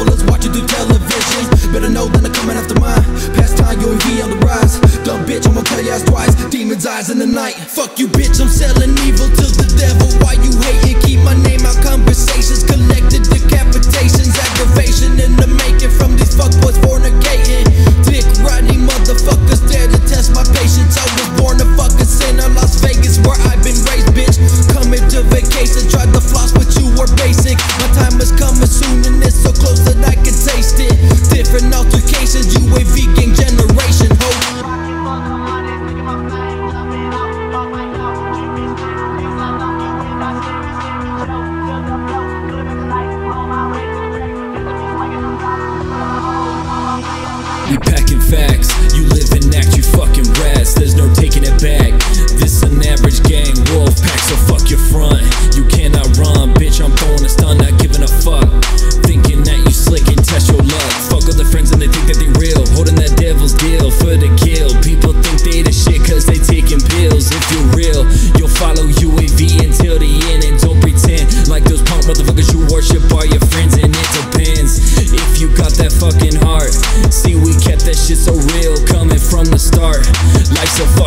killers watching through television. Better know that I'm coming after mine. Past time, UAV on the rise. Dumb bitch, I'm gonna tell you ass twice. Demon's eyes in the night. Fuck you bitch, I'm selling evil to the devil. Why you hating? Keep my name out conversations. Collected decapitations, aggravation in the making from these fuckboys fornicating. Dick riding motherfuckers dare to test my patience. I was born a fucking sinner, Las Vegas where I've been raised, bitch. Coming to vacation, tried to floss but you were basic. My time is coming soon and it's so close that I can taste it. Different altercations, UAV gang generation, hope. We packing facts, you live and act, you fucking rats. There's no taking it back. This an average gang, wolf pack, so fuck your front. You cannot run, bitch, I'm throwing a stun, not giving a fuck. Thinking that you slick and test your luck. Fuck other friends and they think that they real, holding that devil's deal for the kill. People think they the shit cause they taking pills. If you're real, you'll follow UAV until the end. And don't pretend like those punk motherfuckers you worship are your friends. And it depends if you got that fucking heart. See, we kept that shit so real coming from the start. Life's a fucking